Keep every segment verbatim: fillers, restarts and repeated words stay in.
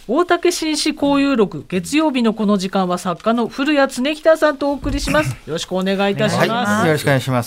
大竹紳士交友録、月曜日のこの時間は作家の古谷恒久さんとお送りします。よろしくお願いいたします。 はい、よろしくお願いします。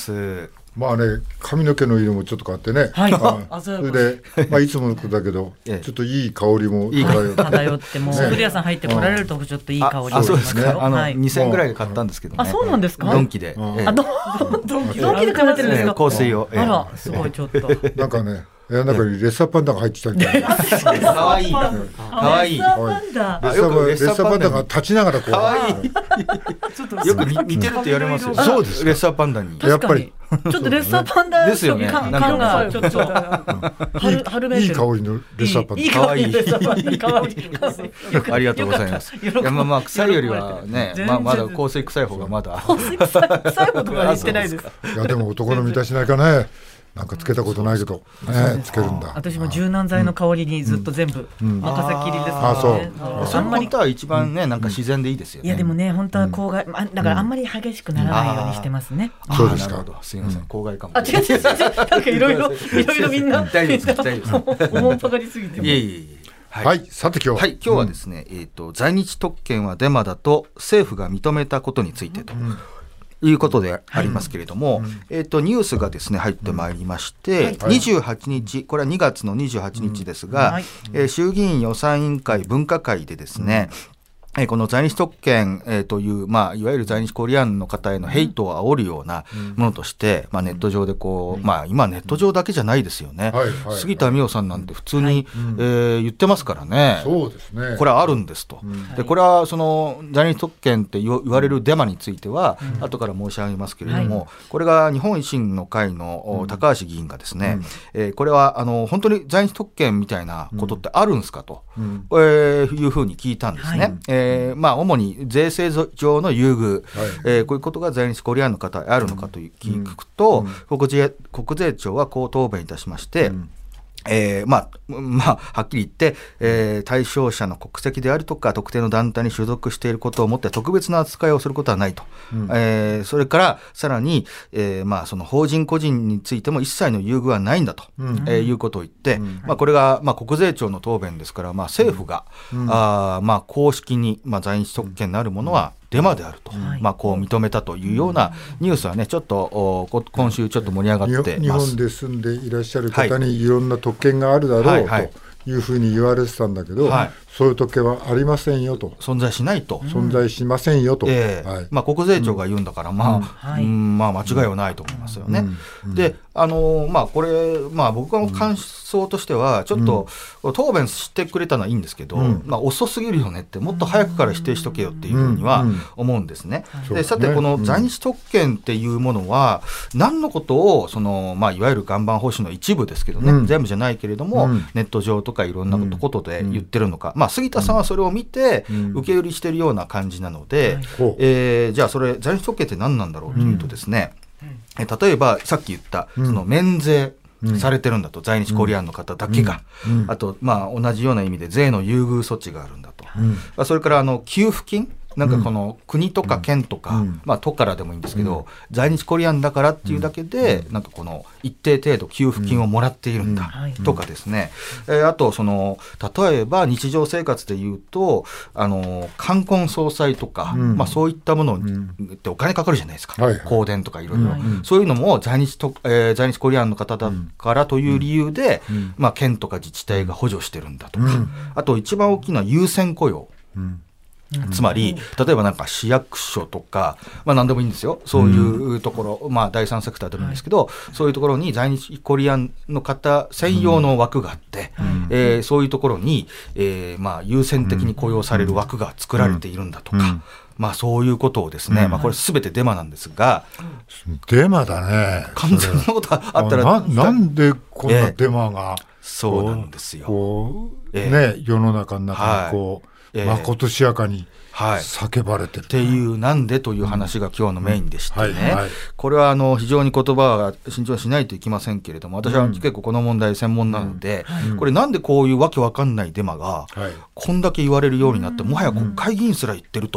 まあね、髪の毛の色もちょっと変わってね、 はい、 あそれで、まあ、いつものことだけどちょっといい香りも漂って、 漂ってもう古谷さん入ってこられるとちょっといい香りがしますよ。 あ、そうですか。あの、はい、にせんえんぐらいで買ったんですけどね。 あ、そうなんですか。 ドンキで、 あ、ドンキで買われてるんですか。 香水を、 あら、すごい。ちょっとなんかね、部屋の中にレッサーパンダが入ってきたみたいな。 かわいい。かわいい。レッサーパンダが立ちながらこう。 かわいい。よく似てるって言われますよ。 そうです。 レッサーパンダに。 やっぱり。 ちょっとレッサーパンダですよね。 感がちょっと春めいてる。 いい香りのレッサーパンダ。 いい香りのレッサーパンダ。可愛い。 ありがとうございます。いや、まあまあ臭いよりはね、まあまだ香水臭い方がまだ。 香水臭いことは言ってないです。 いやでも男の身だしないかね。なんかつけたことないけど、ね、つけるんだ。 私も柔軟剤の香りにずっと全部任せきりですからね。 あ、そう。 その本当は一番ね、なんか自然でいいですよね。 いやでもね、本当は公害、だからあんまり激しくならないようにしてますね。 そうですか。 すみません、公害かも。 あ、違う違う違う。なんかいろいろいろいろみんな大丈夫です。大丈夫です。 おもんぱかりすぎて。 いえいえいえ。 はい、さて今日はい、今日はですね、えっと在日特権はデマだと政府が認めたことについてと。いうことでありますけれども、はい、えーと、ニュースがですね入ってまいりまして、はい、にじゅうはちにち、これはにがつのにじゅうはちにちですが、はい、えー、衆議院予算委員会分科会でですね、うん、この在日特権、えー、という、まあ、いわゆる在日コリアンの方へのヘイトを煽るようなものとして、うん、まあ、ネット上でこう、うん、まあ、今ネット上だけじゃないですよね、はいはい、杉田水脈さんなんて普通に、はい、えー、言ってますからね、 そうですね、これはあるんですと、うん、でこれはその在日特権って言われるデマについては、うん、後から申し上げますけれども、はい、これが日本維新の会の高橋議員がですね、うん、えー、これはあの本当に在日特権みたいなことってあるんですかと、うん、えー、いうふうに聞いたんですね、はい、えーえーまあ、主に税制上の優遇、はい、えー、こういうことが在日コリアンの方あるのかと聞くと、うんうん、国税、国税庁はこう答弁いたしまして、うん、えーまあまあ、はっきり言って、えー、対象者の国籍であるとか特定の団体に所属していることをもって特別な扱いをすることはないと、うん、えー、それからさらに、えーまあ、その法人個人についても一切の優遇はないんだと、うん、えー、いうことを言って、うん、まあ、これが、まあ、国税庁の答弁ですから、まあ、政府が、うん、あまあ、公式に、まあ、在日特権のあるものはデマであると、うん、まあ、こう認めたというようなニュースはね、ちょっと今週ちょっと盛り上がってます。 日本で住んでいらっしゃる方にいろんな特権があるだろう、はいはい、というふうに言われてたんだけど、はい、そういう特権はありませんよと、 存在しないと、 存在しませんよと、 えーはい、まあ、国税庁が言うんだから、まあ、うんはい、うん、まあ、間違いはないと思いますよね、うんうん、で、あのーまあ、これ、まあ、僕の感想としてはちょっと、うん、答弁してくれたのはいいんですけど、うん、まあ、遅すぎるよねって、もっと早くから否定しとけよっていうふうには思うんですね、うんうん、でさてこの在日特権っていうものは何のことをその、まあ、いわゆる岩盤保守の一部ですけどね、うん、全部じゃないけれども、うん、ネット上とかいろんなことで言ってるのか、まあ、杉田さんはそれを見て受け売りしてるような感じなので、うん、えー、じゃあそれ在日特権って何なんだろうというとですね、うん、例えばさっき言ったその免税されてるんだと、在日コリアンの方だけが、うんうん、あと、まあ、同じような意味で税の優遇措置があるんだと、うん、それからあの給付金、なんかこの国とか県とか、うん、まあ、都からでもいいんですけど、うん、在日コリアンだからっていうだけで、うん、なんかこの一定程度給付金をもらっているんだ、うん、とかですね、うん、えー、あとその例えば日常生活でいうとあの冠婚葬祭とか、うん、まあ、そういったものってお金かかるじゃないですか、うん、香典とかいろいろ、そういうのも在日と、えー、在日コリアンの方だからという理由で、うん、まあ、県とか自治体が補助してるんだとか、うん、あと一番大きな優先雇用、うん、つまり例えばなんか市役所とか、まあ、何でもいいんですよ、そういうところ、うん、まあ、第三セクターでもいいんですけど、はい、そういうところに在日コリアンの方専用の枠があって、うん、えー、そういうところに、えーまあ、優先的に雇用される枠が作られているんだとか、うんうん、まあ、そういうことをですね、うん、まあ、これすべてデマなんですが、 デマだね、 完全なことがあったらな, なんでこんなデマが、 えー、そうなんですよ、 こう、えーね、世の中の中にこう、はい、まことしやかに叫ばれてる、はい、 っていうなんでという話が今日のメインでしてね、うん、はいはい、これはあの非常に言葉が慎重にしないといけませんけれども、私は結構この問題専門なので、うん、これなんでこういうわけわかんないデマがこんだけ言われるようになって、もはや国会議員すら言ってると、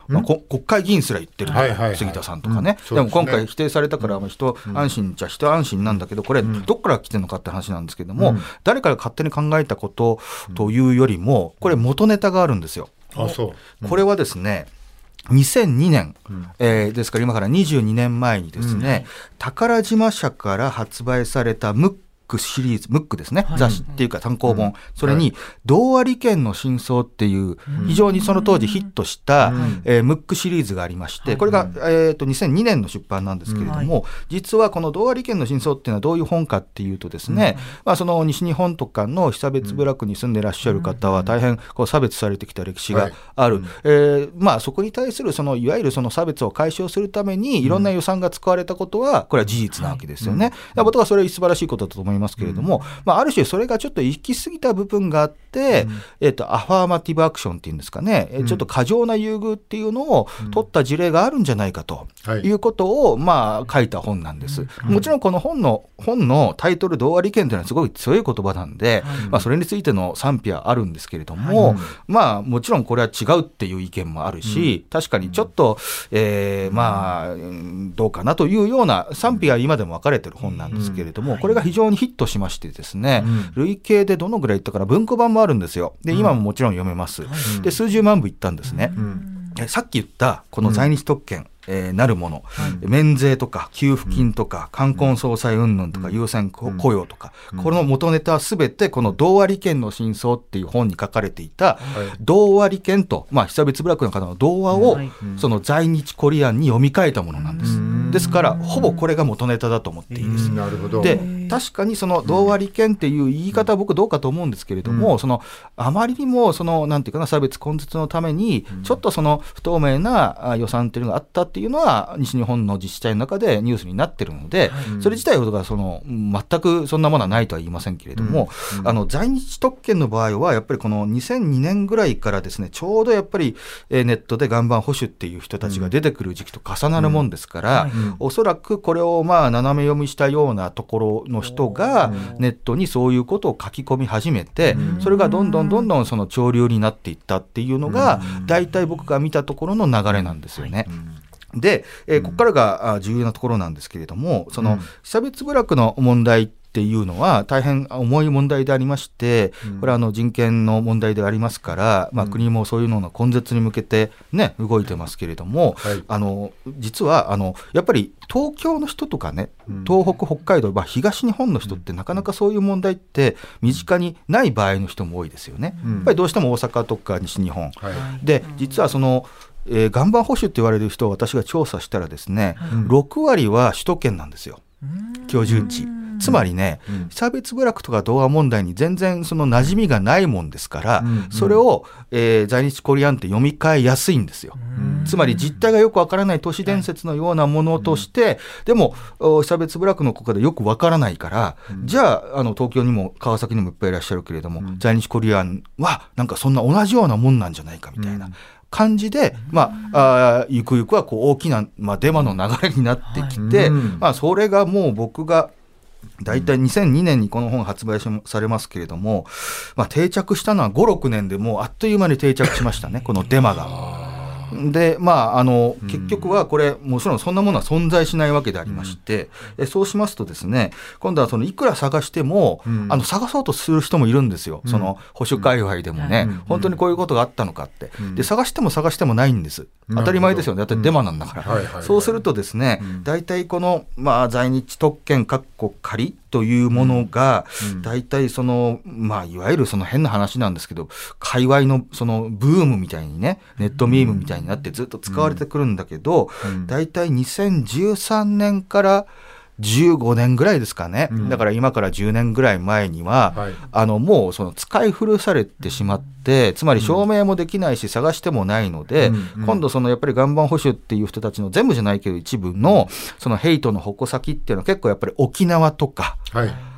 まあ、国会議員すら言ってる、はいはいはい、杉田さんとかね、うん、でも今回否定されたから人安心じゃ人安心なんだけど、これどっから来てるのかって話なんですけども、うん、誰かが勝手に考えたことというよりもこれ元ネタがあるんですよ。 あ、そう、 うん、これはですねにせんにねん、うんえー、ですから今からにじゅうにねんまえにですね、うん、宝島社から発売されたムックシリーズ、ムックですね、はい、雑誌っていうか単行本、うん、それに童話利権の真相っていう非常にその当時ヒットした、うんえー、ムックシリーズがありまして、これが、えー、とにせんにねんの出版なんですけれども、うん、実はこの童話利権の真相っていうのはどういう本かっていうとですね、うんまあ、その西日本とかの被差別部落に住んでいらっしゃる方は大変こう差別されてきた歴史がある、はいえーまあ、そこに対するそのいわゆるその差別を解消するためにいろんな予算が使われたことはこれは事実なわけですよね、はいうん、僕はそれは素晴らしいことだと思いますけれども、うんまあ、ある種それがちょっと行き過ぎた部分があって、うんえー、とアファーマティブアクションっていうんですかね、うん、ちょっと過剰な優遇っていうのを取った事例があるんじゃないかということを、まあ、書いた本なんです、うん、もちろんこの本の、本のタイトル童話利権というのはすごい強い言葉なんで、はいまあ、それについての賛否はあるんですけれども、はいまあ、もちろんこれは違うっていう意見もあるし、うん、確かにちょっと、えー、まあどうかなというような賛否が今でも分かれてる本なんですけれども、うん、これが非常にヒットしましてですね、うん、累計でどのぐらいいったかな、文庫版もあるんですよ。で今ももちろん読めます、うん、で数十万部いったんですね、うん、えさっき言ったこの在日特権、うんえー、なるもの、はい、免税とか給付金とか冠婚葬祭云々とか優先雇用とか、うん、この元ネタはすべてこの童話利権の真相っていう本に書かれていた、はい、童話利権と、まあ、被差別部落の方の童話を、はい、その在日コリアンに読み替えたものなんです、うん、ですからほぼこれが元ネタだと思っていいです、 うん、なるほど。 で確かにその童話利権っていう言い方は僕どうかと思うんですけれども、うん、そのあまりにもそのなんていうかな差別根絶のためにちょっとその不透明な予算っていうのがあったっていうのは西日本の自治体の中でニュースになってるので、うん、それ自体はその全くそんなものはないとは言いませんけれども、うんうん、あの在日特権の場合はやっぱりこのにせんにねんぐらいからですねちょうどやっぱりネットで岩盤保守っていう人たちが出てくる時期と重なるもんですから、うんうん、おそらくこれをまあ斜め読みしたようなところの人がネットにそういうことを書き込み始めて、うん、それがどんどんどんどんその潮流になっていったっていうのが大体僕が見たところの流れなんですよね、うん、で、えー、ここからが重要なところなんですけれども、その被差別部落の問題っていうのは大変重い問題でありまして、これはあの人権の問題でありますから、まあ、国もそういうのの根絶に向けて、ね、動いてますけれども、はい、あの実はあのやっぱり東京の人とかね、東北北海道、まあ、東日本の人ってなかなかそういう問題って身近にない場合の人も多いですよね、うん、やっぱりどうしても大阪とか西日本、はい、で実はそのえー、岩盤保守って言われる人を私が調査したらですね、うん、ろくわりは首都圏なんですよ、居住地。つまりね、うん、被差別部落とか童話問題に全然その馴染みがないもんですから、うん、それを、えー、在日コリアンって読み替えやすいんですよ。つまり実態がよくわからない都市伝説のようなものとして、はい、でも被差別部落の国家でよくわからないから、うん、じゃあ、あの東京にも川崎にもいっぱいいらっしゃるけれども、うん、在日コリアンはなんかそんな同じようなもんなんじゃないかみたいな、うん感じで、まあ、あゆくゆくはこう大きな、まあ、デマの流れになってきて、はいまあ、それがもう僕がだいたいにせんにねんにこの本発売されますけれども、まあ、定着したのはご、ろくねんでもうあっという間に定着しましたねこのデマが。でまあ、あの結局はこれもちろんそんなものは存在しないわけでありまして、うん、えそうしますとですね今度はそのいくら探しても、うん、あの探そうとする人もいるんですよ、うん、その保守界隈でもね、うん、本当にこういうことがあったのかって、うん、で探しても探してもないんです、うん、当たり前ですよね、だってデマなんだから、うんはいはいはい、そうするとですね、うん、大体この、まあ、在日特権括弧仮というものが、うん、大体その、まあ、いわゆるその変な話なんですけど界隈のそのブームみたいにねネットミームみたいになってずっと使われてくるんだけど、うん、大体にせんじゅうさんねんからじゅうごねんぐらいですかね、うん、だから今からじゅうねんぐらい前には、はい、あのもうその使い古されてしまってつまり証明もできないし探してもないので、うん、今度そのやっぱり岩盤保守っていう人たちの全部じゃないけど一部のそのヘイトの矛先っていうのは結構やっぱり沖縄とか、はい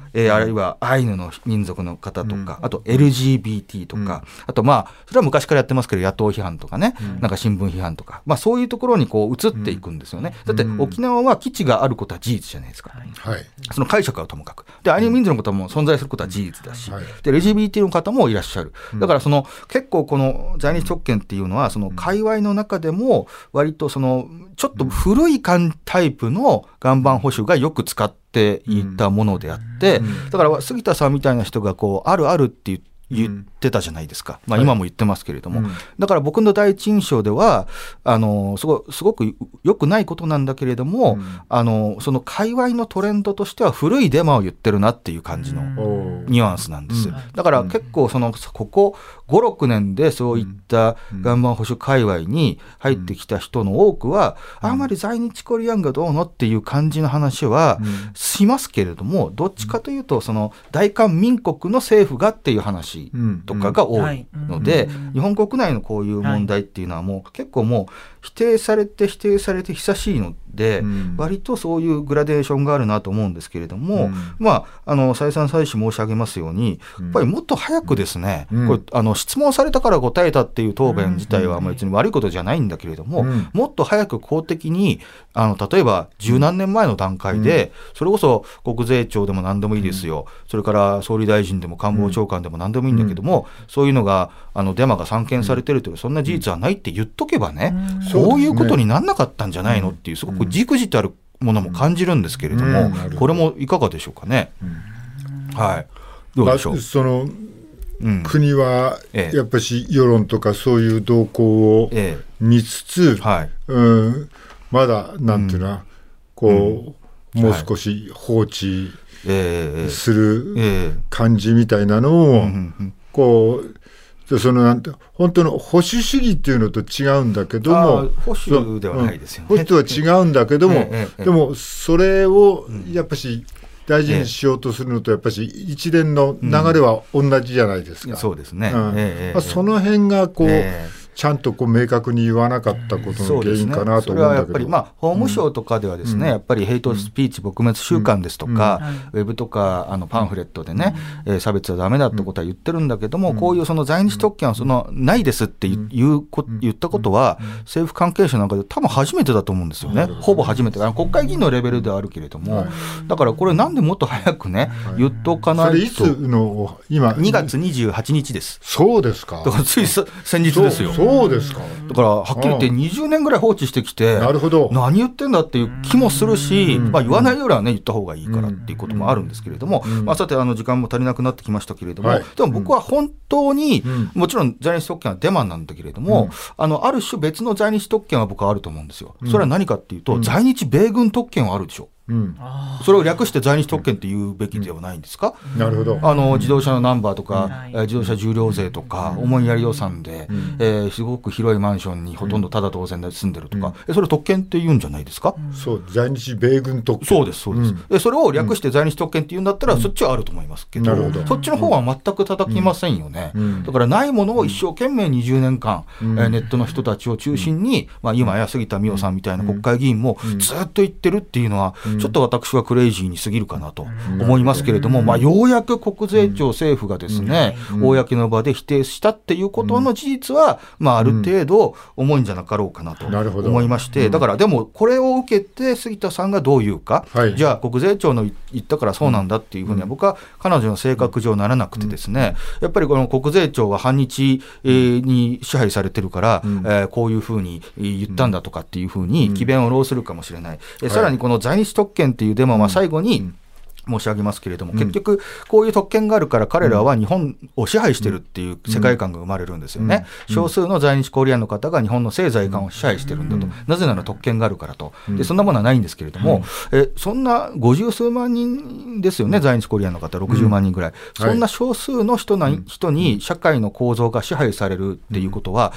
えー、あるいはアイヌの民族の方とか、あと エルジービーティー とか、あとまあそれは昔からやってますけど野党批判とかね、なんか新聞批判とか、まあ、そういうところにこう移っていくんですよね。だって沖縄は基地があることは事実じゃないですか、はい、その解釈はともかくで、アイヌ民族の方も存在することは事実だし、はい、で エルジービーティー の方もいらっしゃる。だからその結構この在日特権っていうのはその界隈の中でも割とそのちょっと古いタイプの岩盤保守がよく使っていったものであって、だから杉田さんみたいな人がこうあるあるって言って言ってたじゃないですか、まあ、今も言ってますけれども、はい、だから僕の第一印象ではあのすご、すごく良くないことなんだけれども、うん、あのその界隈のトレンドとしては古いデマを言ってるなっていう感じのニュアンスなんです、うん、だから結構そのここご、ろくねんでそういった岩盤保守界隈に入ってきた人の多くは、うん、あまり在日コリアンがどうのっていう感じの話はしますけれども、どっちかというとその大韓民国の政府がっていう話とかが多いので、日本国内のこういう問題っていうのはもう結構もう否定されて否定されて久しいので、割とそういうグラデーションがあるなと思うんですけれども、まああの再三再四申し上げますように、やっぱりもっと早くですね、これあの質問されたから答えたっていう答弁自体は別に悪いことじゃないんだけれども、もっと早く公的にあの例えば十何年前の段階で、それこそ国税庁でも何でもいいですよ、それから総理大臣でも官房長官でも何でもいいんだけども、そういうのがあのデマが散見されてるというそんな事実はないって言っとけばね、こういうことになんなかったんじゃないのっていうすごくじくじたるものも感じるんですけれども、これもいかがでしょうかね。はい、どうでしょう。 そのうん、国はやっぱり世論とかそういう動向を見つつ、ええはいうん、まだなんていうのは、うん、こう、うん、もう少し放置する感じみたいなのを、ええ、こうそのなんて本当の保守主義っていうのと違うんだけども、 保守ではないですよね。 保守とは違うんだけども、ええ、でもそれをやっぱし大事にしようとするのとやっぱり一連の流れは同じじゃないですか、 うん、そうですね、 うんええ、その辺がこう、ええちゃんとこう明確に言わなかったことの原因かなと思うんだけど、それはやっぱり、 まあ、法務省とかではですね、うん、やっぱりヘイトスピーチ撲滅週間ですとか、うん、ウェブとかあのパンフレットでね、うんえー、差別はダメだってことは言ってるんだけども、うん、こういうその在日特権はそのないですって言うこ言ったことは、うん、政府関係者なんかで多分初めてだと思うんですよね、うん、ほぼ初めて、あの国会議員のレベルではあるけれども、うん、だからこれなんでもっと早くね、うん、言っとかないと。それいつの今にがつにじゅうはちにちです。 そうですか。 だからつい先日ですよ。 そう、そうですか。 だからはっきり言ってにじゅうねんぐらい放置してきて、 なるほど、 何言ってんだっていう気もするし、まあ、言わないよりはね言った方がいいからっていうこともあるんですけれども、まあ、さてあの時間も足りなくなってきましたけれども、はい、でも僕は本当に、もちろん在日特権はデマなんだけれども、うん、あのある種別の在日特権は僕はあると思うんですよ。それは何かっていうと、うん、在日米軍特権はあるでしょ。うん、それを略して在日特権って言うべきではないんですか、 うん、なるほど。 あの自動車のナンバーとか、うん、自動車重量税とか、うん、思いやり予算で、うんえー、すごく広いマンションにほとんどただ当然で住んでるとか、うん、それ特権って言うんじゃないですか、 うん、そう在日米軍特権。 そうですそうです、うん、でそれを略して在日特権って言うんだったら、うん、そっちはあると思いますけど、うん、そっちの方は全く叩きませんよね、うん、だからないものを一生懸命にじゅうねんかん、うんえー、ネットの人たちを中心に、うんまあ、今や杉田水脈さんみたいな国会議員もずっと言ってるっていうのは、うん、ちょっと私はクレイジーに過ぎるかなと思いますけれども、まあ、ようやく国税庁政府がですね、公の場で否定したっていうことの事実は、まあ、ある程度重いんじゃなかろうかなと思いまして、だからでもこれを受けて杉田さんがどう言うか、はい、じゃあ国税庁の言ったからそうなんだっていうふうには僕は彼女の性格上ならなくてですね、やっぱりこの国税庁は反日に支配されてるから、うんえー、こういうふうに言ったんだとかっていうふうに詭弁を弄するかもしれない、うん、さらにこの在日特権っていうデマは最後に申し上げますけれども、うん、結局こういう特権があるから彼らは日本を支配してるっていう世界観が生まれるんですよね、うん、少数の在日コリアンの方が日本の政財官を支配してるんだと、うん、なぜなら特権があるからと。でそんなものはないんですけれども、うん、えそんなごじゅうすうまんにんですよね、在日コリアンの方ろくじゅうまんにんぐらい、うん、そんな少数の人な、人に社会の構造が支配されるっていうことは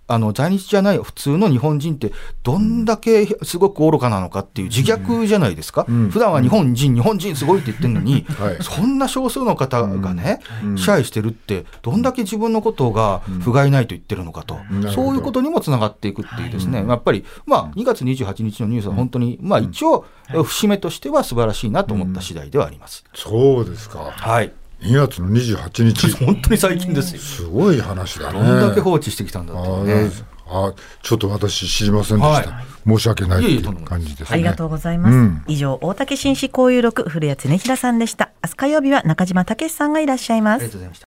あの在日じゃない普通の日本人ってどんだけすごく愚かなのかっていう自虐じゃないですか、うん、普段は日本人、うん、日本人すごいって言ってるのに、はい、そんな少数の方がね、うん、支配してるってどんだけ自分のことが不甲斐ないと言ってるのかと、うん、そういうことにもつながっていくっていうですね、やっぱり、まあ、にがつにじゅうはちにちのニュースは本当に、まあ、一応節目としては素晴らしいなと思った次第ではあります、 うん、そうですか、 はい、 にがつのにじゅうはちにち本当に最近ですよ。 すごい話だね。 どんだけ放置してきたんだってね。 あ、ちょっと私知りませんでした、はい、申し訳ないという感じですね。 ありがとうございます、うん、以上大竹紳士交友録古谷恒平さんでした。明日火曜日は中島武さんがいらっしゃいます。 ありがとうございました。